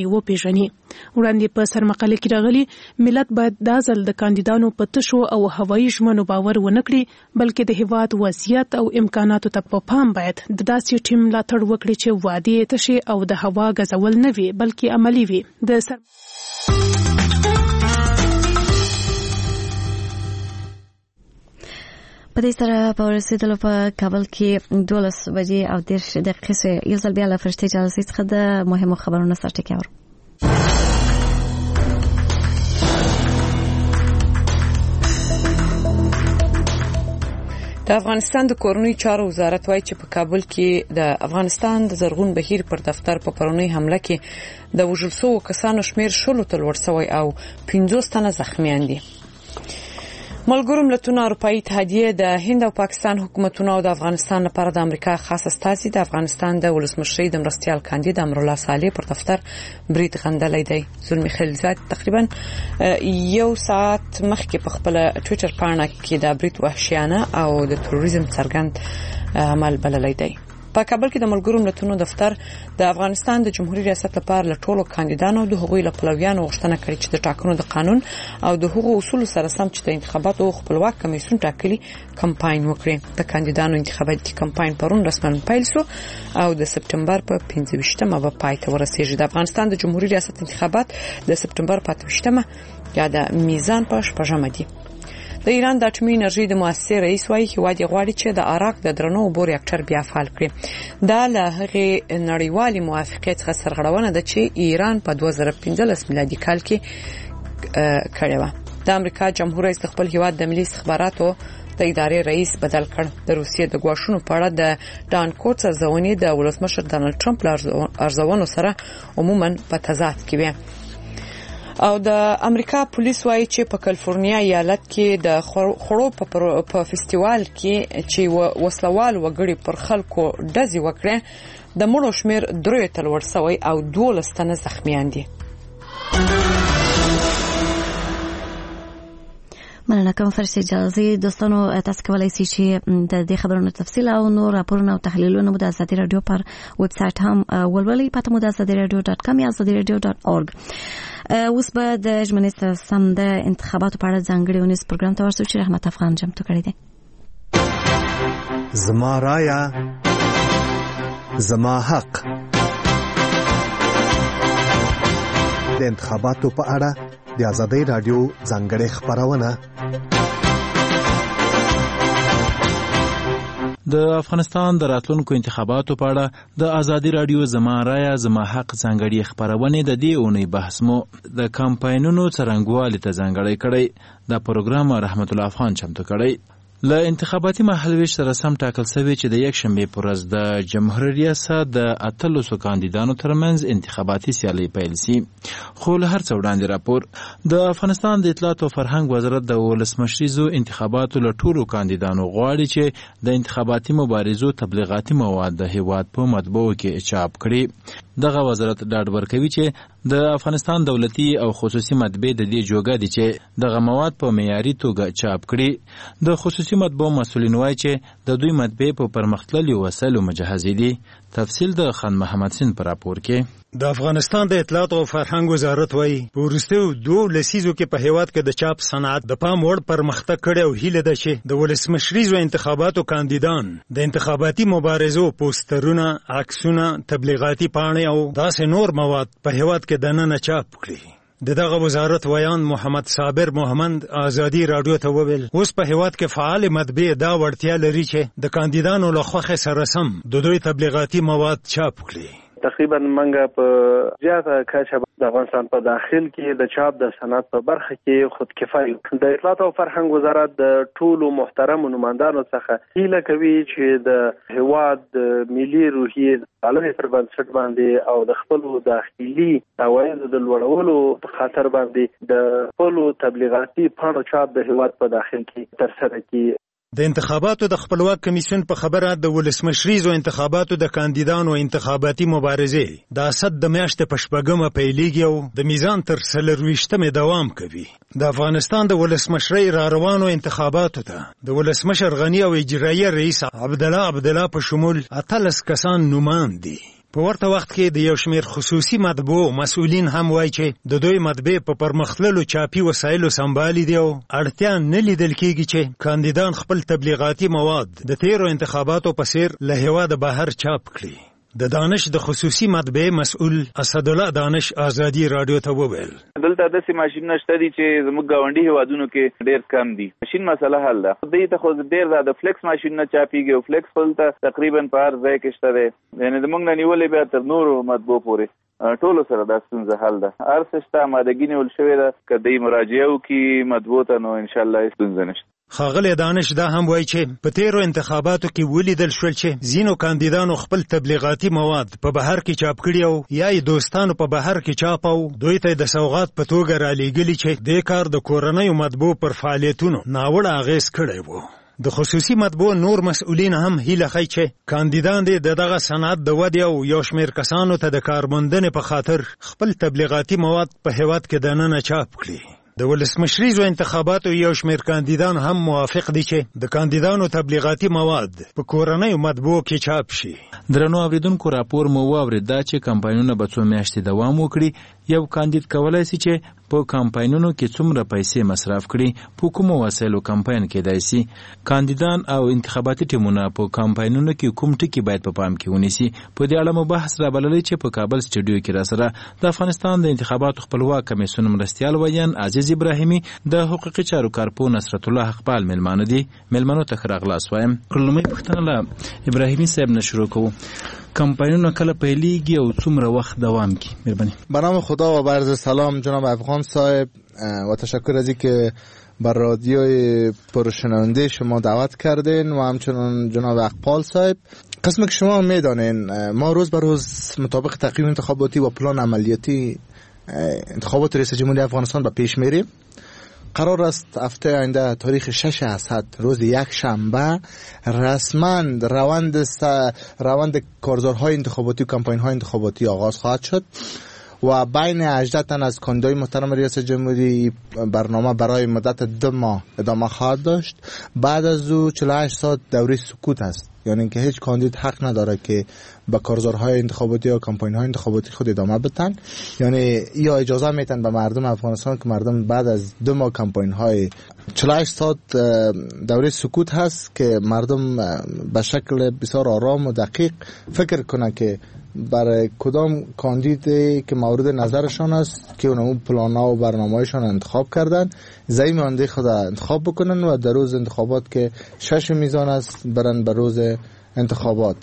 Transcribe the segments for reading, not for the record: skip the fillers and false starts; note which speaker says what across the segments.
Speaker 1: لري وپیژني. وړاندې په سرمقاله کې راغلي ملت باید دا ځل د کاندیدانو په تشو او هوایي ژمنو باور ونه کړي، بلکې د هیواد وضعیت او امکاناتو ته په پام باید د داسې ټیم ملاتړ وکړي چې وعدې تشي او د هوا غځول نه وي بلکې عملي وي.
Speaker 2: په دې سره په رسیدلو په کابل کې 12 بجې او 10 دقیقې یو ځل بیا له فرشتې جلسې څخه د مهمو خبرونو سرټکی اورو.
Speaker 3: د افغانستان د کورنۍ چارو وزارت وایي چې په کابل کې د افغانستان د زرغون بهیر پر دفتر په پرونی حمله کې د وژل شوو کسانو شمیر 10 ته لوړ شوی او 50 تنه زخمیان دي. ملګرو ملتونو اروپאי اتحادیه د هند او پاکستان حکومتونو د افغانستان لپاره د امریکا خاص استازي د افغانستان د ولسمشر د مرستيال کاندید امرالله صالح پر دفتر برید غندلې دی. زلمی خلیلزاد تقریبا یو ساعت مخکې په خپل ټوئیټر پاڼه کې د برید وحشیانه او د تروریزم څرګند عمل بللی دی. په کابل کې د ملګرو ملتونو دفتر د افغانستان د جمهوریت ریاست لپاره له ټولو کاندیدانو د حقوقي لپلویانو غوښتنه کړې چې د ټاکنو د قانون او د حقوقو اصول سره سم چې د انتخاباتو خپلواک کمیسیون ټاکلي کمپاین وکړي. د کاندیدانو انتخاباتي کمپاین پرون رسماً پیل شو او د سپټمبر په 15مه به پای ته ورسیږي. د افغانستان د جمهوریت ریاست انتخابات د سپټمبر په 28مه یا د میزان په 6مه دي. د ایران د اټومي انرژي د مؤسسې رئیس وايي هیواد غواړي چې د عراق د درنو اوبو ریاکټر بیا فعال کړي. دا له هغې نړیوالې موافقې څخه سرغړونه ده چې ایران په 2015 میلادي کال کې کړې وه. د امریکا جمهور رئیس خپل هیواد د ملي استخباراتو د ادارې رئیس بدل کړ. د روسیې د غواښونو په اړه د ډان کوټس ارزونې د ولسمشر ډانلډ ټرمپ ارزونو سره عموما په تضاد کې وي. او د امریکا پولیس وايي چې په کالیفورنیا ایالت کې د خړو په فستیوال کې چې وسلوال وګړي پر خلکو ډزې وکړي د مړو شمیر 3 ته لوړ شوی او 12 تنه زخمیان دي.
Speaker 2: مننه کوم فرشتې جلسې دوستانو تاسو کولای شئ چې د دې خبرونو تفصیل او نور راپورونه او تحلیلونه د ازادي رادیو پر ویب سټ هم ولولئ. پته مو د azadiradio.com یا azadiradio.org. اوس به د ژمنې سم د انتخاباتو په اړه ځانګړي ونیس پروګرام ته ورسو چې رحمت افغان چمتو کړی دی.
Speaker 4: زما رایا زما حق د انتخاباتو په اړه د ازادي رادیو ځانګړي خبرونه.
Speaker 5: د افغانستان د راتلونکو انتخاباتو په اړه د ازادي رادیو زما رایا زما حق ځانګړي خبرونه د دې اونۍ بحث مو د کمپاینونو څرنګوالي ته ځانګړي کړی. دا پروګرام رحمت الله افغان چمتو کړی. له انتخاباتي مهالویش سره سم ټاکل شوی چې د یک شنبه پر ورځ د جمهوریت ریاست د 13 کاندیدانو ترمنځ انتخاباتي سیالي پیل شي. خو له هر څه وړاندې راپور د افغانستان د اطلاعات او فرهنګ وزارت د ولسمشریزو انتخاباتو له ټولو کاندیدانو غواړي چې د انتخاباتي مبارزو تبلیغاتي مواد د هیواد په مطبوعو کې چاپ کړي. دغه وزارت ډاډ ورکوي چې د افغانستان دولتي او خصوصي مطبعې د دې جوګه دي چې دغه مواد په معیاري توګه چاپ کړي. د خصوصي مطبعو مسؤلین وایي چې د دوی مطبعې په پرمختللو وسایلو مجهزې دي. تفصیل د خان محمد سین پر راپور کې.
Speaker 6: د افغانستان د اطلاعات او فرهنګ وزارت وایي په وروستیو 2 لسیزو کې په هیواد کې د چاپ صنعت د پام وړ پرمختګ کړی او هیله ده چې د ولسمشریزو انتخاباتو کاندیدان د انتخاباتي مبارزو پوسټرونه، عکسونه، تبلیغاتي پاڼې او داسې نور مواد په هیواد کې دننه چاپ کړي. دغه وزارت ویان محمد صابر محمد ازادي رادیو ته وویل اوس په هیواد کې فعال مطبعې دا وړتیا لري چې د کاندیدانو له خوښې سره سم د دوی تبلیغاتي مواد چاپ کړي.
Speaker 7: تقریبا منګه په زیاته کچه د افغانستان په داخل کې د چاپ د صنعت په برخه کې خودکفایي. د اطلاعات او فرهنګ وزارت د ټولو محترم نمائندانو څخه هیله کوي چې د هیواد ملي روحیې عالمي پر بنسټ باندې او د خپل داخلي عوایدو د لوړولو په خاطر باندې د خپل تبلیغاتي پاڼو چاپ د هیواد په داخل کې ترسره کړي.
Speaker 6: د انتخاباتو د خپلواک کمیسیون په خبره د ولسمشریزو انتخاباتو د کاندیدانو انتخاباتي مبارزې د اسد د میاشتې په 8مه پیلېږي او د میزان تر 24مه دوام کوي. د افغانستان د ولسمشرۍ را روانو انتخاباتو ته د ولسمشر غنی او اجرایي رئیس عبدالله په شمول 13 کسان نومان دي. په ورته وخت کې د یو شمېر خصوصي مطبوعو مسؤلین هم وایي چې د دوی مطبعې په پرمختللو چاپي وسایلو سمبالي دي او اړتیا نه لیدل کېږي چې کاندیدان خپل تبلیغاتي مواد د تیرو انتخاباتو په څیر له هېواده بهر چاپ کړي. د دانش د خصوصي مطبعې مسؤل اسدالله دانش آزادي رادیو ته وویل
Speaker 8: دلته داسې ماشینونه شته دي چې زموږ ګاونډي هیوادونو کې ډېر کم دي. ماشین مسله حل ده. دې ته خو ډېر د فلیکس ماشینونه چاپیږي او فلیکس دلته تقریبا په هر ځای کې شته دی. یعنې زموږ نه نیولې بیا تر نورو مطبوعو پورې ټولو سره دا ستونزه حل ده. هر څه شته، آمادګي نیول شوې ده. که دوی مراجعه وکړي مطبوعو ته نو انشاءالله ستونزه نشته.
Speaker 6: ښاغلی دانش دا هم وایي چې په تیرو انتخاباتو کې ولیدل شول چې ځینو کاندیدانو خپل تبلیغاتي مواد په بهر کې چاپ کړي او یا یې دوستانو په بهر کې چاپ او دوی ته د سوغات په توګه رالیږلي چې دې کار د کورنیو مطبوع پر فعالیتونو ناوړه اغېز کړی و. د خصوصي مطبوع نور مسؤلین هم هیله ښیي چې کاندیدان دې د دغه صنعت د ودې او یو شمېر کسانو ته د کارموندنې په خاطر خپل تبلیغاتي مواد په هېواد کې دننه چاپ کړي. د ولسمشریزو انتخاباتو یو شمېر کاندیدان هم موافق دي چې د کاندیدانو تبلیغاتي مواد په کورنیو مطبوعو کې چاپ شي.
Speaker 5: درنو اوریدونکو راپور مو واورید دا چې کمپاینونه به څو میاشتې دوام وکړي. یو کاندید کولای شي چې په کمپاینونو کې څومره پیسې مصرف کړي په کومو وسایلو کمپاین کېدای شي. کاندیدان او انتخاباتي ټیمونه په کمپاینونو کې کوم ټکي باید په پام کې ونیسي. په دې اړه مو بحث رابللی چې په کابل سټوډیو کې راسره د افغانستان د انتخاباتو خپلواک کمیسیون مرستیال ویان عزیز ابراهیمي د حقوقي چارو کارپو نصرت الله حقپال مېلمانه دي. مېلمنو ته ښه راغلاست وایم. لومړی پوښتنه له ابراهیمي صاحب نه شروع کوو. کمپاینونه کله پیلیږي او څومره وخت دوام کوي؟ مهربانی.
Speaker 9: به نام خدا و عرض سلام جناب افغان صاحب و تشکر از اینکه بر رادیوی پرشنونده شما دعوت کردین و همچنان جناب اقبال صاحب. قسم که شما میدانین ما روز به روز مطابق تقویم انتخاباتی و پلان عملیاتی انتخابات رئیس جمهوری افغانستان به پیش میریم. قرار است هفته آینده تاریخ 6 اسد روز یک شنبه رسما روند کارزارهای انتخاباتی و کمپاین‌های انتخاباتی آغاز خواهد شد و بین 18 تن از کاندیدای محترم ریاست جمهوری برنامه برای مدت 2 ماه ادامه خواهد داشت. بعد از او 48 ساعت دوره سکوت است، یعنی که هیچ کاندید حق نداره که به کارزارهای انتخاباتی یا کمپاین‌های انتخاباتی خود ادامه بدن. یعنی یا اجازه میتن به مردم افغانستان که مردم بعد از 2 ماه کمپاین‌های 48 ساعت دوره سکوت هست که مردم به شکل بسیار آرام و دقیق فکر کنن که برای کدام کاندیدی که مورد نظرشان است که اون پلانا و برنامه‌هایشان انتخاب کردن زمین مانده خود انتخاب بکنن و در روز انتخابات که 6 میزان است برن به روز انتخابات.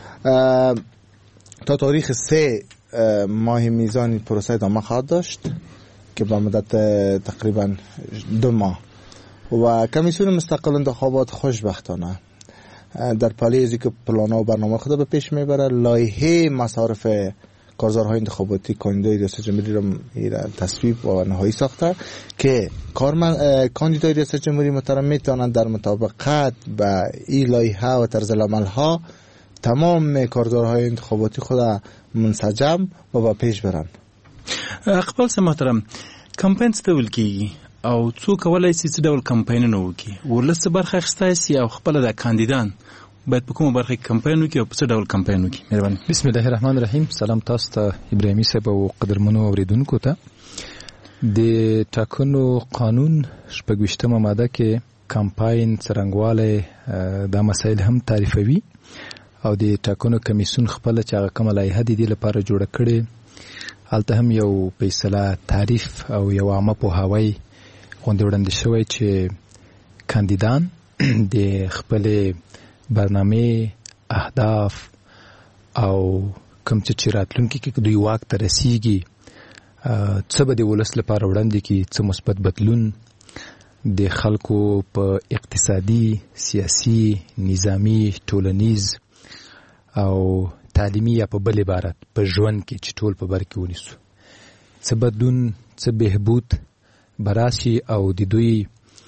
Speaker 9: تا تاریخ 3 ماه میزان پروسه ادامه خواهد داشت که به مدت تقریبا 2 ماه و کمیسیون مستقل انتخابات خوشبختانه در پالی ازی که پلانا و برنامه خود به پیش میبره. لایحه مصارف کارزارهای انتخاباتی کاندیدای ریاست جمهوری را تصویب و نهایی ساخته که کاندیدای ریاست جمهوری محترم میتونند در مطابقت با این لایحه و طرز العمل ها تمام کارزارهای انتخاباتی خود منسجم و با پیش برن.
Speaker 5: اقبال صاحب محترم، کمپاین څه ډول کیږي او څوک کولای شي څه ډول کمپاینونه وکړي؟ ولس برخه اخیستی سي او خپل د کاندیدان باید په کومه برخه کې کمپاین وکړي او په څه ډول کمپاین وکړي؟ مهرباني.
Speaker 10: بسم الله الرحمن الرحیم. سلام تاسو ته ابراهیمي صاحب او قدرمنو اوریدونکو ته. د ټاکنو قانون 26مه ماده کې کمپاین څرنګوالی دا مسایل هم تعریفوي او د ټاکنو کمیسیون خپل چې هغه کومه لایحه د دې لپاره جوړه کړې هلته هم یو فیصله تعریف او یو عامه پوهاوی غونډه وړاندې شوی چې کاندیدان د خپل برنامه اهداف او کوم چې راتلونکي کې دوی واک ته رسیږي څه به د ولس لپاره وړاندې کړي، څه مثبت بدلون د خلکو په اقتصادي، سیاسي، نظامی، ټولنیز او تعلیمي یا په بل عبارت په ژوند کې چې ټول په بر کې ونیسو څه بدلون، څه بهبود براشي او د دوی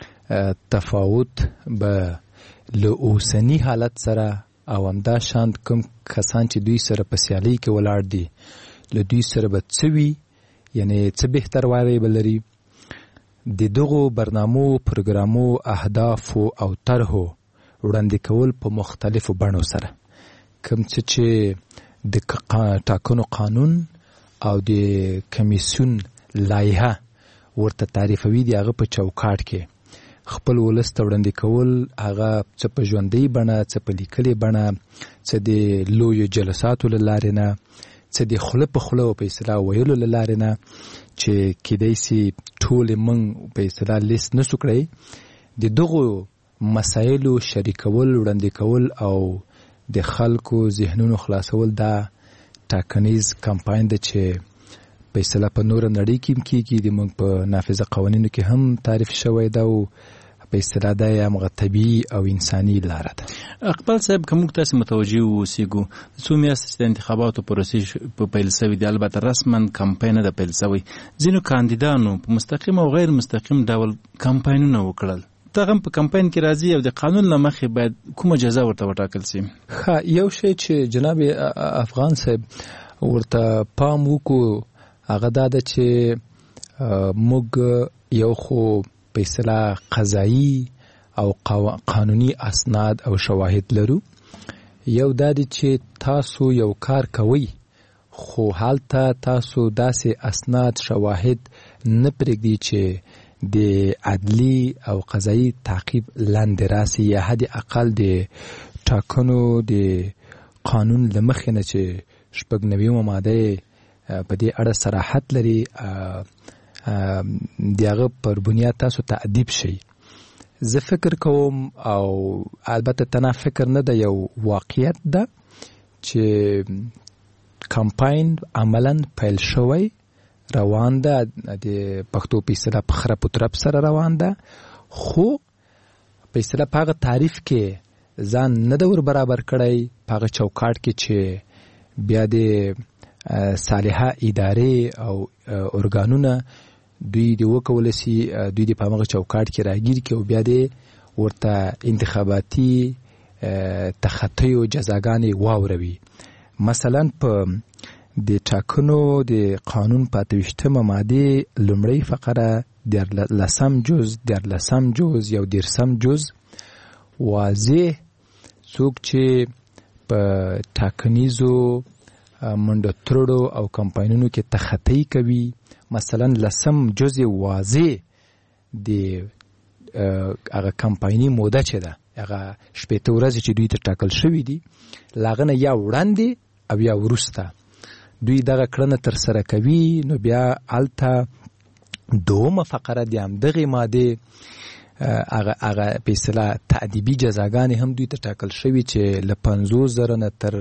Speaker 10: تفاوت به له اوسني حالت سره او همدا شاند کوم کسان چې دوی سره په سیالۍ کې ولاړ دي له دوی سره به څه وي، یعنی څه بهتروالی به لري. د دغو برنامو، پروګرامو، اهدافو او طرحو وړاندې کول په مختلفو بڼو سره کوم څه چې د ټاکنو قانون او د کمیسیون لایحه ورته تعریفوي د هغه په چوکاټ کې خپل ولس ته وړاندې کول، هغه څه په ژوندۍ بڼه، څه په لیکلې بڼه، څه د لویو جلساتو له لارې نه، څه د خوله په خوله په اصطلاح ویلو له لارې نه، چې کیدای سي ټولې موږ په اصطلاح لیست نسو کړی. د دغو مسایلو شریکول، وړاندې کول او د خلکو ذهنونو خلاصول دا ټاکنیز کمپاین ده چې په اصطلاح په نور نړۍ کې کیږي. د موږ په نافذه قوانینو کې هم تعریف شوی دا او په اصطلاح دا یې طبیعي او انساني لاره ده.
Speaker 5: اقبال صاحب، کوم تاسو متوجي اوسېګو څو میاشتې د انتخاباتو پروسې په پیل شوې دي، البته رسما کمپاین د پیل شوی، ځینو کاندیدانو په مستقیم او غیر مستقیم ډول کمپاینونه وکړل. دغه په کمپاین کې راځي او د قانون له مخې باید کومه جزا ورته وټاکل شي؟
Speaker 10: یو شی چې جناب افغان صاحب ورته پام وکړو هغه دا ده چې موږ یو خو په اصطلاح قضایي او قانوني اسناد او شواهد لرو. یو دا دی چې تاسو یو کار کوئ خو هلته تاسو داسې اسناد شواهد نه پرېږدي چې د عدلی او قضایي تعقیب لاندې راسي، یا حد اقل د ټاکنو د قانون له مخې نه چې 96 ماده په دې اړه صراحت لري دغه پر بنیاد تاسو تعذیب شي. زه فکر کوم او البته تنه فکر نه ده، یو واقعیت ده چې کمپاین عملاً پیل شوی روان ده، د پښتو په اصطلاح په خره پترپ سره روان ده، خو په اصطلاح په هغه تعریف کې ځان نه ده ور برابر کړی، په هغه چوکاټ کې چې بیا د صالحه ادارې او ارګانونه دوی د وکول سي، دوی د پامغه چوکاټ کې راګیر کې او بیا د ورته انتخاباتي تخطی او جزاګانې واوروي. مثلا په د ټاکنو د قانون په 28مه ماده لومړی فقره 13 جز یو 13 جز واضح څوک چې په ټاکنیزو منډه ترړو او کمپاینونو کې تخطی کوي، مثلا 10 جز واضح د هغه کمپایني موده چې ده هغه 18 ورځې چې دوی ته ټاکل شوی دي لاغنه یا وړاندې او یا وروسته دوی دغه کړنه تر سره کوي، نو بیا الته دومه فقره د همدغه ماده هغه په اصطلاح تعذیبي جزاګانې هم دوی ته ټاکل شوی چې له 50,000 نه تر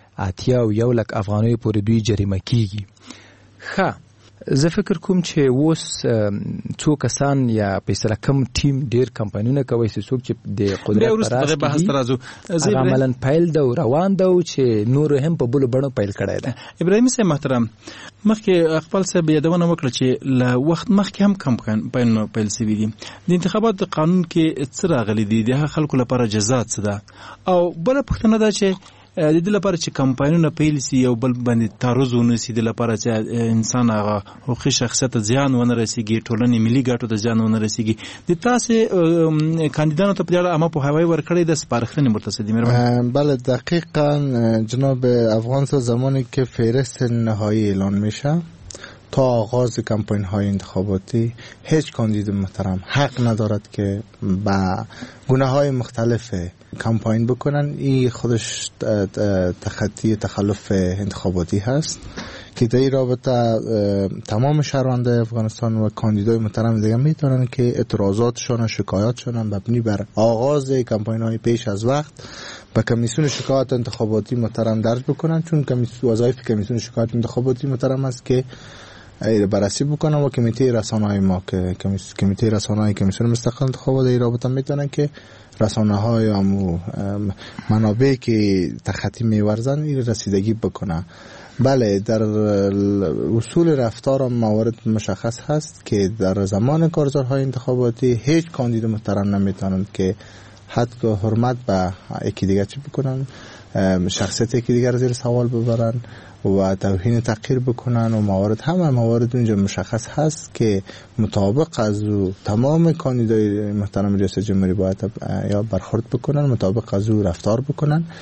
Speaker 10: 81 افغانۍ پورې دوی جریمه کیږي. ښه، زه فکر کوم چې اوس څو کسان یا په اصطلاح کم ټیم ډیر کمپاینونه کوي چې څوک چې د قدرت پراس دي عملاً پیل ده او روان ده چې نور هم په بلو بڼو پیل کړی ده.
Speaker 5: ابراهیمي صاحب محترم، مخکې خپل صاحب یادونه وکړه چې له وخت مخکې هم کمپاینونه پیل شوي دي. د انتخاباتو قانون کې څه راغلي دي؟ د هغه خلکو لپاره جزا څه ده؟ او بله پوښتنه ده چې د دې لپاره چې کمپاینونه پیل سي یو بل باندې تعرض ونسي، د لپاره چې انسان هغه حقوقي شخصیت ته زیان ونه رسیږي، ټولنې ملي ګټو ته زیان ونه رسیږي، د تاسو کاندیدانو ته په اړه اما په هوای ورکړی د سپارښتنې مرتضی مهربان؟
Speaker 9: بله دقیقاً جناب افغان صاحب، زمانی که فهرست نهایی اعلان میشه تا آغاز کمپاین های انتخاباتی هیچ کاندید محترم حق ندارد که با گناه های مختلف کمپاین بکنن. این خودش تخطی تخلف انتخاباتی هست که در این رابطه تمام شهروندان افغانستان و کاندیدای محترم دیگه میتونن که اعتراضاتشون و شکایاتشون مبنی بر آغاز کمپاین های پیش از وقت به کمیسیون شکایات انتخاباتی محترم درج بکنن، چون وظایف کمیسیون شکایات انتخاباتی محترم است که بررسی بکنن و کمیته رسانه‌های ما که کمیته رسانه‌های کمیسیون مستقل انتخابات در رابطه میتونن که رسانه‌های و منابعی که تخطی می‌ورزن این رسیدگی بکنه. بله، در اصول رفتار موارد مشخص هست که در زمان کارزارهای انتخاباتی هیچ کاندید محترم نمیتونند که حد و حرمت به یکی دیگر چی بکنن، شخصیت یکی دیگر زیر سوال ببرن و توهین تحقیر بکنن و موارد، همه موارد اونجا مشخص هست که مطابق از تمام کاندیدای محترم ریاست جمهوری باید یا برخورد بکنن، مطابق از رفتار بکنن.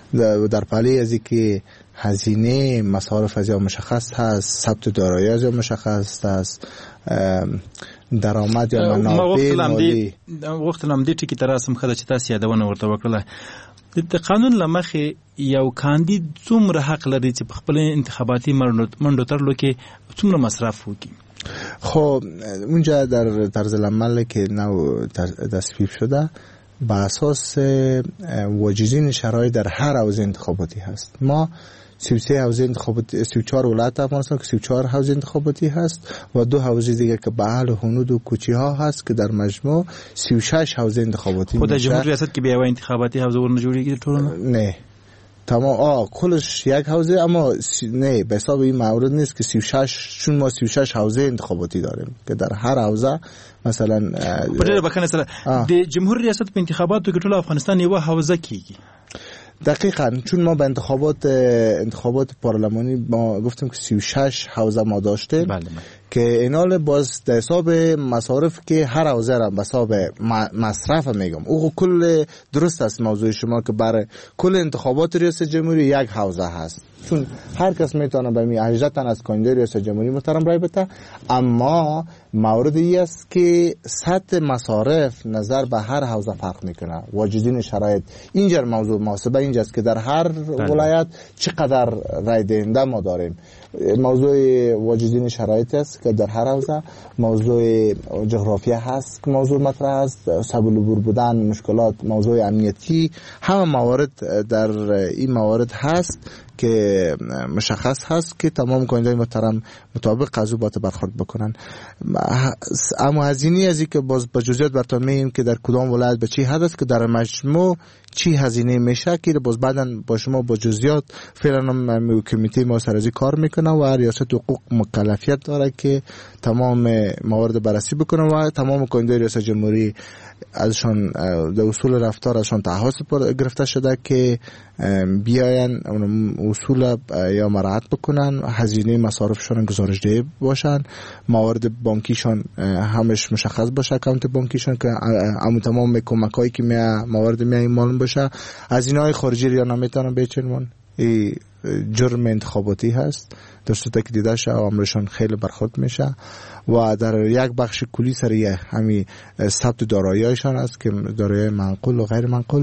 Speaker 9: در پالی ازی که هزینه مصارف از یا مشخص هست، ثبت دارایی از یا مشخص هست، درآمد یا منابع مالی.
Speaker 5: وخت لمدې ټکی تر اسم خدای چې تاسو یادونه ورته وکړه د قانون لمخه یو کاندید څومره حق لري چې په خپل انتخاباتي منډو ترلو کې څومره مصرف وکړي؟
Speaker 9: خب اونجا در طرز العمل که نو تصویب شده با اساس واجدین شرایط در هر حوزه انتخاباتی هست. ما 33 حوزه انتخاباتی 34 ولایت افغانستان که 34 حوزه انتخاباتی هست و 2 حوزه دیگه که به اهل هنود و کوچی ها هست که در مجموع 36 حوزه انتخاباتی
Speaker 5: میشه. خود جمهوری ریاست که بیا انتخاباتی حوزه ورن جوړیږي ټول
Speaker 9: نه تمام کلش یک حوزه، اما نه به حساب این مورد نیست که 36 چون ما 36 حوزه انتخاباتی داریم که در هر حوزه مثلا
Speaker 5: په بکنه سره د جمهوری ریاست په انتخاباتو کې ټول افغانستان یو حوزه کیږي.
Speaker 9: دقیقاً چون ما به انتخابات پارلمانی ما گفتیم که 36 حوزه ما داشتیم. بله. که اینال باز در حساب مصارف که هر حوزه را به حساب مصرف میگم او کل درست است موضوع شما که برای کل انتخابات ریاست جمهوری یک حوزه هست، چون هر کس میتونه به می اجازه از کاندید ریاست جمهوری محترم رای بده، اما موردی است که سطح مصارف نظر به هر حوزه فرق میکنه. واجدین شرایط اینجا موضوع محاسبه اینجاست که در هر ولایت چقدر رای دهنده ما داریم. موضوع واجدین شرایط است که در هر حوزه، موضوع جغرافیا هست که موضوع مطرح است، سبل العبور بودن، مشکلات، موضوع امنیتی، همه موارد در این موارد هست که مشخص هست که تمام کاندیدای محترم مطابق از او باید برخورد بکنن. اما هزینه ازی که باز به جزئیات براتون میگیم که در کدام ولایت به چی حد است که در مجموع چی هزینه میشه که باز بعداً با شما با جزئیات فعلا هم کمیته ما سرازی کار میکنه و ریاست حقوق مکلفیت داره که تمام موارد بررسی بکنه و تمام کاندیدای ریاست جمهوری ازشان در اصول رفتار ازشان تعهد گرفته شده که بیاین اصول یا مراعات بکنن، هزینه مصارفشان گزارش دهی باشن، موارد بانکیشان همش مشخص باشه، اکانت بانکیشان که تمام کمکایی که موارد معلوم باشه. هزینه‌های خارجی یا نمیتونن بچنون این جرم انتخاباتی هست، در صورتی که دیده شه عمرشان خیلی برخورد میشه و در یک بخش کلی سریع همین ثبت دارایی‌هایشان است که دارایی منقول و غیر منقول.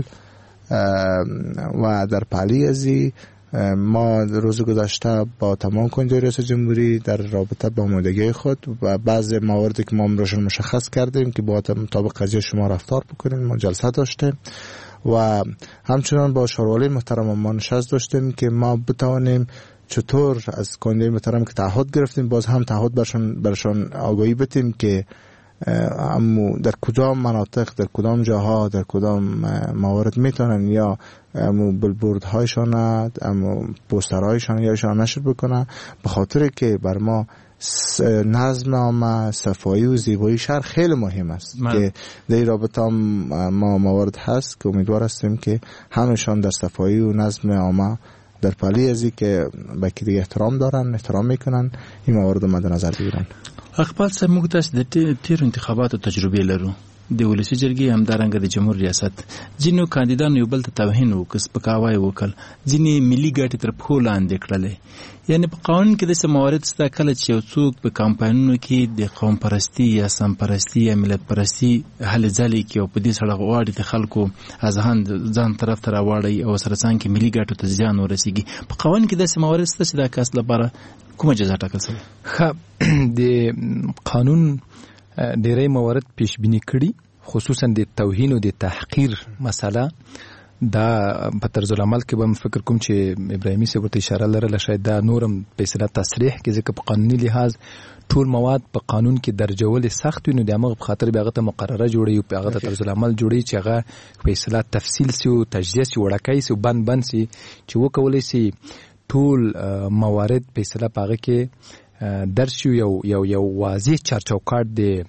Speaker 9: و در پالی ازی ما روز گذشته با تمام کاندیدای ریاست جمهوری در رابطه با آمادگی خود و بعض مواردی که ما امروز مشخص کردیم که با مطابق قضیه شما رفتار بکنیم ما جلسه داشتیم و همچنان با شورای محترم ما نشست داشتیم که ما بتوانیم چطور از کاندیدای محترم که تعهد گرفتیم باز هم تعهد برشان آگاهی بدیم که اما در کدام مناطق، در کدام جاها، در کدام موارد میتونن یا بلبوردهایشان اما پوسترهایشان یایشان نشر بکنن، به خاطر که بر ما نظم عامه، صفایی و زیبایی شهر خیلی مهم است که در رابطه ما موارد هست که امیدوار هستیم که همشان در صفایی و نظم عامه در پالی ازی که به که دیگه احترام دارن، احترام میکنن، این موارد مد نظر بگیرن.
Speaker 5: اقبال صاحب موږ تاسو د تیر انتخاباتو تجربه لرو د ولسی جرګې همدارنګه د جمهور ریاست ځینو کاندیدانو یو بل ته توهین وکړ، سپکاوی وکړ، ځینې ملي ګټې تر پښو لاندې کړلې. یعنی په قانون کې داسې موارد شته کله چې یو څوک په کمپاینونو کې د قوم پرستی یا سم پرستی یا ملت پرستی هلې ځلې کې او په دې سره غواړي د خلکو اذهان ځان طرف ته راوړي او سره څنګه کې ملي ګټو ته زیان ورسیږي. په قانون کې داسې موارد شته چې دا کس لپاره کومه جزا ټاکل شوې؟
Speaker 10: د قانون ډېری موارد پیش بینی کړي، خصوصا د توهین او د تحقیر مسله. دا په طرز العمل کې به فکر کوم چې ابراهیمي صاحب ورته اشاره لرله، شاید دا نورم په اصطلاح تصریح کې ځکه په قانوني لحاظ ټول مواد په قانون کې درجول سخت وي، نو د هغه په خاطر به هغه ته مقرره جوړي او په هغه طرز العمل جوړي چې هغه په اصطلاح تفصیل سي او تجزیه سي وړکای سي او بند سي چې وکولای سي ټول موارد په اصطلاح په هغه کې درشي یو واضح چارچوکاټ د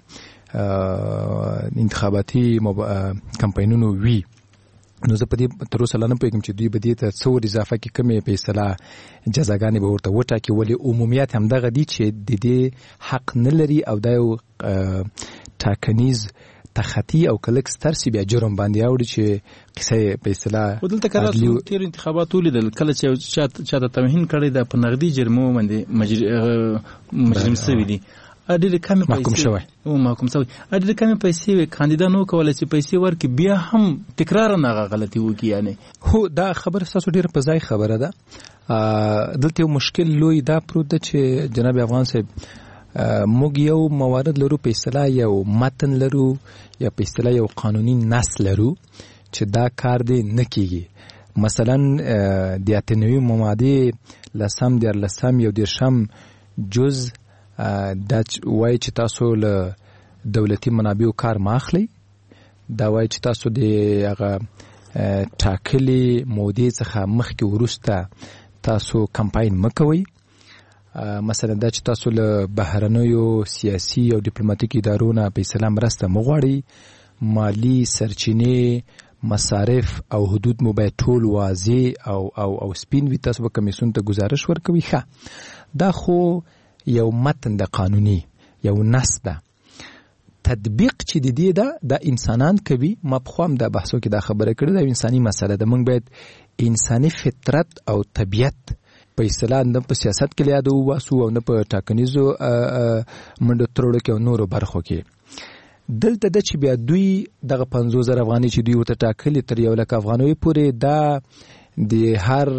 Speaker 10: انتخاباتي کمپاینونو وی. نو زه په دې تر اوسه نه پوهېږم چې دوی به دې ته څه ور اضافه کړي، کومې په اصطلاح جزاګانې به ورته وټاکي، ولې عمومیت همدغه دي چې د دې حق نه لري او دا یو ټاکنیز تخطی او کلک سترسي بیا جرم باندې اوړي چې قصه په اصطلاح
Speaker 5: ودلته کړه تیر انتخابات ولیدل کله چې چاته توهین کړی د په نقدي جرمو باندې مجرم سوي دي اډیر کمی
Speaker 10: محکوم شوی
Speaker 5: اډیر کمی پیسې کاندیدانو کولای چې پیسې ورکړي بیا هم تکرار نه غلطي وکړي یعنی
Speaker 10: هو دا خبره تاسو ډیر په ځای خبره ده دلته یو مشکل لوی دا پروت ده چې جناب افغان صاحب موږ یو موارد لرو په اصطلاح یو متن لرو یا په اصطلاح یو قانوني نص لرو چې دا کار دی نه کیږي مثلا د اتنوي ماده لسم در لسم یو درشم جز دا وای چې تاسو له دولتي منابعو کار ماخلی دا وای چې تاسو د هغه ټاکلي مودې څخه مخکې وروسته تاسو کمپاین مکوئ مثلا دا چې تاسو له بهرنیو سیاسي او ډیپلوماټیک ادارو نه په اسلام مرسته مغواړي مالی سرچینې مصارف او حدود مو باید ټول واضح او سپین وي تاسو به کمیسیون ته گزارش ورکوي ښه دا خو یو متن د قانوني یو نص ده تطبیق چې د دې ده د انسانان کوي ما په خوام د بحثو کې دا خبره کړې ده انساني مسله ده موږ باید انساني فطرت او طبیعت په اصطلاح نه په سیاست کې لیاد واسو او نه په ټاکنیزو منډو ترړو کې او نورو برخو کې دلته د چې بیا دوی دغه 50,000 افغانۍ چې دوی ورته ټاکلي تر 1,00,000 افغانۍ پورې دا د هر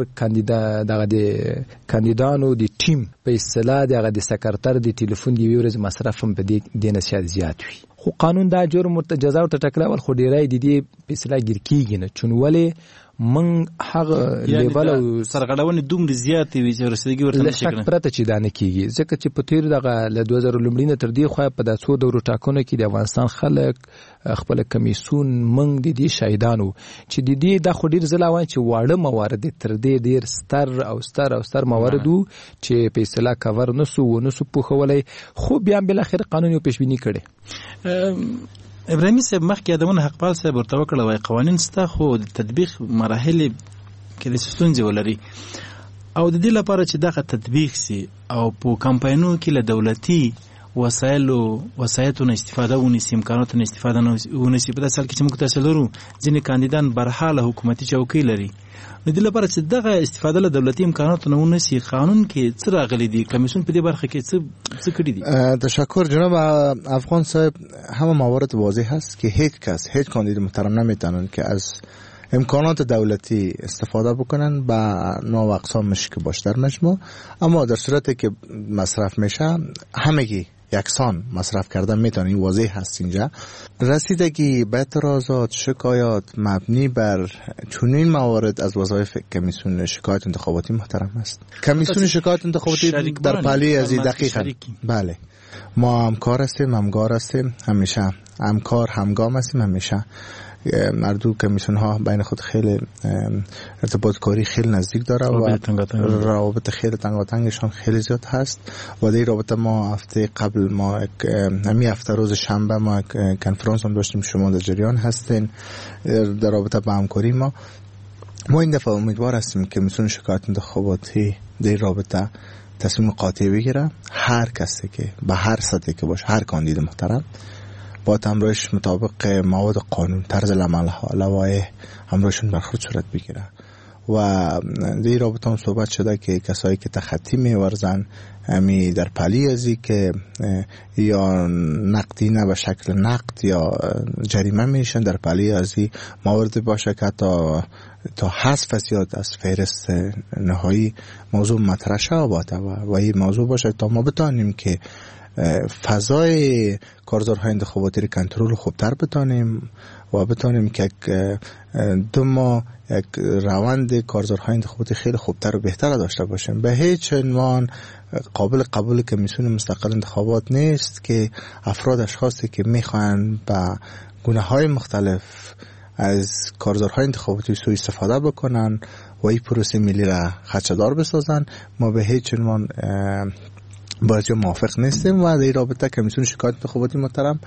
Speaker 10: کاندیدانو د ټیم په اصطلاح دغه د سکرټر د ټلیفون دی ورځ مصرف هم په دې نشي زیات وي خو قانون دا جرم ورته جزا ورته ټکلا ول خو ډیرای د دې په اصطلاح ګر کیږي نه چون ولې من هغه لیول او
Speaker 5: سرغړونې دومره زیات وي چې رسیدګي ورته نشي
Speaker 10: کړی پرته چې دانه کیږي ځکه چې په تیر دغه ل 2000 لومړی نه تر دې خو په داسو دورو ټاکنو کې د افغانستان خلک خپل کمیسون منګ د دې شهیدانو چې د دې د خو ډیر زلاوان چې واړه موارد تر دې ډیر ستر مواردو چې په اصطلاح کور نسو پوښولای خو بیا بل اخر قانون یو پیشبینی کړي
Speaker 5: ابراهیمي صاحب مخکې یادونه حقپال صاحب ورته وکړه وای قوانین ستا خو د تطبیق مراحل کې د ستونزې ولري او د دې لپاره چې دغه تطبیق سي او په کمپاینونو کې له دولتي وسایطو استفاده ونیسي امکاناتو نه استفاده ونیسي په داسې حال کې چې موږ تاسو لرو ځینې کاندیدان برحاله حکومتي چوکۍ لري د دې لپاره چې دغه استفاده له دولتي امکاناتو نه ونیسي قانون کې څه راغلي دي کمیسیون په دې برخه کې څه کړی دي
Speaker 9: تشکر جناب افغان صاحب همه موارد واضح هست که هیچ کاندید محترم نمیتونن که از امکانات دولتی استفاده بکنن با نوع و اقسامش که باشه در مجموع اما در صورتی که مصرف میشه همگی یکسان مصرف کردن میتونه این واضح هست اینجا رسیدگی به اعتراضات شکایات مبنی بر چنین موارد از وظایف کمیسیون شکایت انتخاباتی محترم است کمیسیون شکایت انتخاباتی در پلی از دقیقاً بله ما همکار هستیم همیشه همگام هستیم همیشه مردو کمیسیون ها بین خود خیلی ارتباط کاری خیلی نزدیک داره و روابط خیلی تنگاتنگشان خیلی زیاد هست و در رابطه ما هفته قبل ما همین هفته روز شنبه ما کنفرانس هم داشتیم شما در جریان هستین در رابطه با همکاری ما این دفعه امیدوار هستیم که کمیسیون شکایت انتخاباتی در رابطه تصمیم قاطع بگیره هر کسی که به هر سطحی که باشه هر کاندید محترم با همراهش مطابق مواد قانون طرز العمل ها لوایح همراهشون برخورد صورت بگیره و در رابطه هم صحبت شده که کسایی که تخطی میورزن همی در پلی ازی که یا نقدی نه به شکل نقد یا جریمه میشن در پلی ازی موارد باشه که تا حذف زیاد از فهرست نهایی موضوع مطرح شود و این موضوع باشه تا ما بتانیم که فضای کارزارهای انتخاباتی رو کنترل خوبتر بتانیم و بتانیم که دو ما یک روند کارزارهای انتخاباتی خیلی خوبتر و بهتر داشته باشیم. به هیچ عنوان قابل قبول کمیسیون مستقل انتخابات نیست که اشخاصی که میخوان با گونه‌های مختلف از کارزارهای انتخاباتی سوء استفاده بکنن و این پروسه ملی را خدشه‌دار بسازن. ما به هیچ عنوان باید موافق نیستیم و در رابطه کمیسیون شکایت انتخاباتی محترم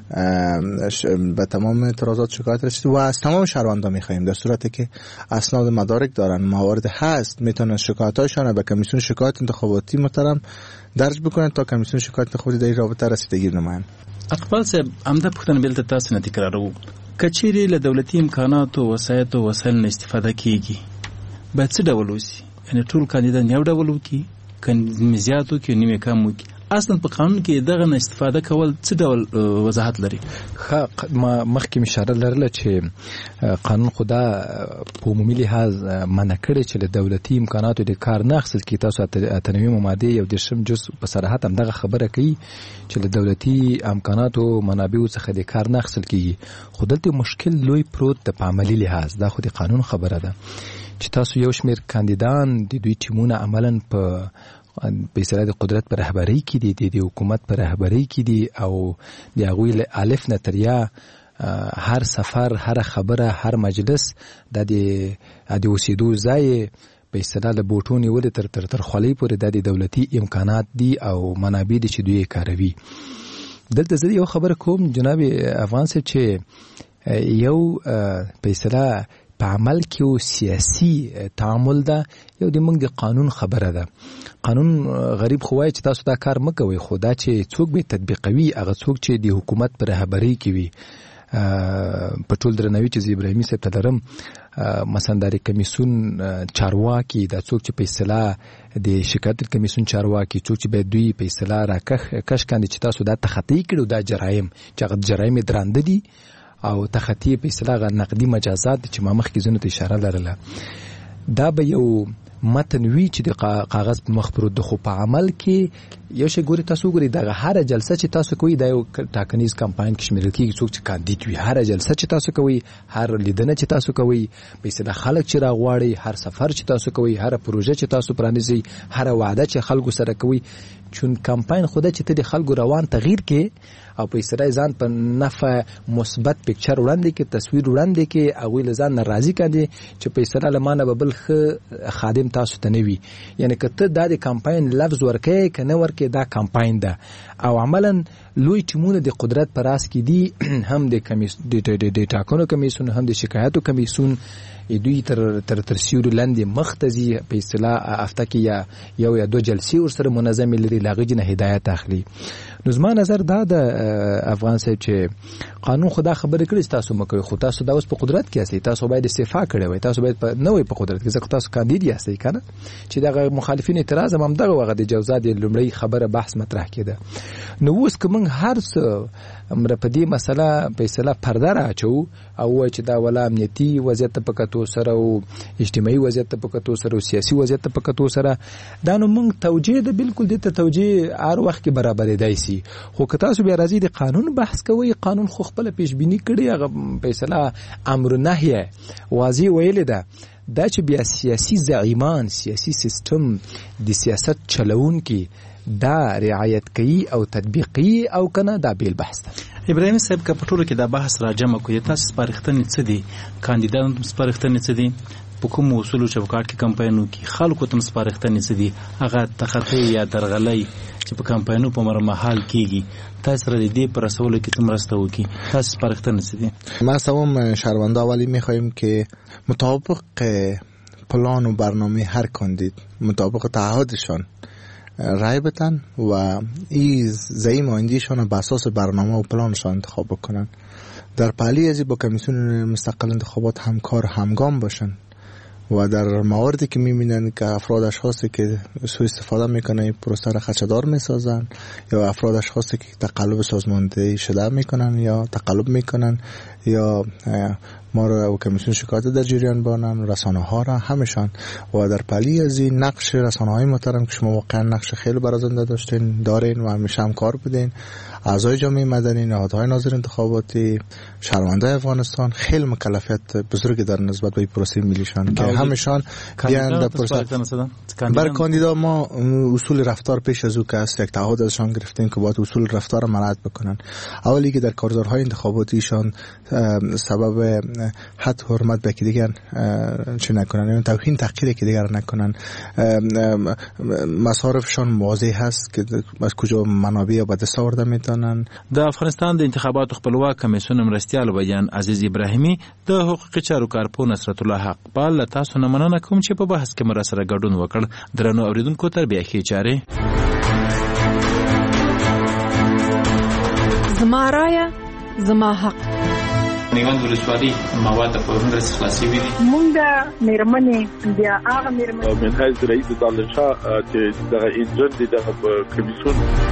Speaker 9: به تمام اعتراضات شکایت رسید و از تمام شهروندان می‌خواهیم در صورتی که اسناد مدارک دارن موارد هست میتونن شکایت‌هاشون به کمیسیون شکایت انتخاباتی محترم درج بکنن تا کمیسیون شکایت انتخاباتی در این رابطه رسیدگی نمایند.
Speaker 5: اقبال صاحب همدا پوښتنه بل تاسو نه تکرارو کچېرې له دولتي امکاناتو وسایطو وسایل نه استفاده کیږي باید څه ډول وسی یعنی ټول کاندیدان یو ډول وکي کنه زیاتو کې نیمه کم وکي اصلا په قانون کې دغه نه استفاده کول څه ډول وضاحت لري؟
Speaker 10: ما مخکې اشاره لرله چې قانون خدا په عمومي لحاظ منع کړی چې له دولتي امکاناتو د کار نه اخیستل کیږي. تاسو اتنوي ماده یو دېرشم جز په صراحت هم دغه خبره کوي چې له دولتي امکاناتو منابعو څخه د کار نه اخیستل کیږي. خو دلته مشکل لوی پروت د په عملي لحاظ دا خو د قانون خبره ده چې تاسو یو شمېر کاندیدان د دوی ټیمونه عملاً په اصطلاح د قدرت پر رهبری کې دي د حکومت پر رهبری کې دي او د هغوی له الف نه تر یا هر سفر هر خبره هر مجلس د اوسېدو ځای په اصطلاح له بوټو نیولې تر خولۍ پورې د دولتي امکانات دي او منابع دي چې دوی کاروي. دلته زه یو خبره کوم جناب افغان صاحب چې یو په اصطلاح په عمل کې او سیاسي تعامل ده یو د موږ د قانون خبره ده. قانون غریب خو وایي چې تاسو دا کار مه کوئ خو دا چې څوک به تطبیقوي هغه څوک چې د حکومت پر رهبرۍ کې وي. په ټول درناوي چې ابراهیمي صاحب ته لرم مثلا د کمیسیون چارواکي دا څوک چې په اصطلاح د شکایت کمیسیون چارواکي څوک چې باید دوی په اصطلاح راکش کاندي چې تاسو دا تخطی کړو دا جرایم چې هغه جرایم درانده دي او تخطی په اصطلاح نقدي مجازات چې ما مخکې زونه ته اشاره لرله دا به یو متن وی چې د کاغذ په مخ پروت د خو په عمل کې یو شی ګوري تاسو ګوري دغه هر جلسه چې تاسو کوي دا یو ټاکنیز کمپاین کې شامل کیږي څوک چې کاندید وي هر جلسه چې تاسو کوي هر لیدنه چې تاسو کوي په اصطلاح خلک چې راغواړي هر سفر چې تاسو کوي هر پروژه چې تاسو پرانیزي هر وعده چې خلکو سره کوي چون کمپاین خوده چې ته د خلکو روان تغییر کې او په اصطلاح ځان په نفع مثبت پکچر وړاندې کې تصویر وړاندې کې هغوی له ځان ناراضي کاندي چې په اصطلاح له مانه به بل ښه خادم تاسو ته نه وي. یعنې که ته دا د کمپاین لفظ ورکوې که نه ورکوې دا کمپاین ده او عملا لوی ټیمونه د قدرت په راس کې دي هم د ټاکنو کمیسیون هم د شکایاتو کمیسیون دوی تر سیوري لاندې مختزي په اصطلاح هفته کې یا یو دو جلسې ورسره منظمې لري له هغې نه هدایت اخلي. نو زما نظر دا د افغان صاحب چې قانون خدا خبرې کړي تاسو مکوئ خو تاسو دا اوس په قدرت کې یاستئ تاسو باید استعفا کړی وای تاسو باید نه وای په قدرت کې ځکه تاسو کاندید یاستئ کنه چې دغه مخالفین اعتراض هم دغه وغه د جوزا د لومړی خبره بحث مطرح کېده. نو اوس که موږ هر څه امر په دې مسله په اصطلاح پرده راچو او چې دا ولا امنیتي وضعیت په کتو سره او اجتماعي وضعیت په کتو سره او سیاسي وضعیت په کتو سره دا نو موږ توجیه د بالکل د توجیه هر وخت کې برابرې دی سي. خو که تاسو بیا راځي د قانون بحث کوئ قانون خو خپل پیشبینی کړي هغه په اصطلاح امر نهیه واضح ویل ده دا چې بیا سیاسي زعیمان سیاسي سیستم د سیاست چلون کې دا رعایت کوي او تطبیقي او کنه دا بیل بحث ده.
Speaker 5: ابراهیم صاحب که په ټولو کې دا بحث راجمع کوي تاسو سپارښتنې څه دي کاندیدانو سپارښتنې څه دي په کوم اصولو چوکاټ کې کمپاینونو کې خلکو ته سپارښتنې څه دي هغه تخطی یا درغلۍ چې په کمپاینونو په مرمحال کېږي تاسو را دې پر رسولو کې مرسته وکړي تاسو سپارښتنې څه دي؟
Speaker 9: ما سوم شهروندان اولی می‌خوایم که مطابق پلان و برنامه هر کاندید مطابق تعهدشان رای بدن و این زعیم آیندهشان به اساس برنامه و پلانشان انتخاب بکنن. در پهلی ازی با کمیسیون مستقل انتخابات همکار همگام باشن و در مواردی که میبینن که افراد اشخاصی که سوء استفاده میکنن پروسه را خدشه‌دار میسازن یا افراد اشخاصی که تقلب سازماندهی شده میکنن یا تقلب میکنن یا ما را و کمیسیون شکایت در جریان بانن رسانه ها را همشان و در پلی از این نقش رسانه های محترم که شما واقعا نقش خیلی برازنده دارین و همیشه هم کار بدین اعضای جامعه مدنی نهادهای ناظر انتخاباتی شهروندان افغانستان خیلی مکلفیت بزرگی در نسبت به پروسه ملیشان که همشان بیان در پروسه بر کاندیدا ما اصول رفتار پیش از او که است یک تعهد ازشان گرفتیم که باید اصول رفتار مراعات بکنن. اولی که در کارزارهای انتخاباتیشان سبب حد حرمت به که دیگر چه نکنن یعنی توهین تحقیر که دیگر نکنن مصارفشان واضح هست که از کجا منابع به دست آورده میتونن.
Speaker 5: د افغانستان د انتخاباتو خپلواک کمیسیون مرستیال بیان عزیز ابراهیمی د حقوقي چارو کارپو نصرت الله حقپال له تاسو نه مننه کوم چې په بحث کې مر سره ګډون وکړ. درنو اوریدونکو تر بیا ښه چاره
Speaker 11: زما رایه زما حق.
Speaker 12: میوند ولسوالي مواد په ورنګ خلاصي وي.
Speaker 13: مونږ مېرمنې بیا هغه مېرمنې
Speaker 14: منهاج رئیس د الله شاه چې دغه انجن دغه کمیسیون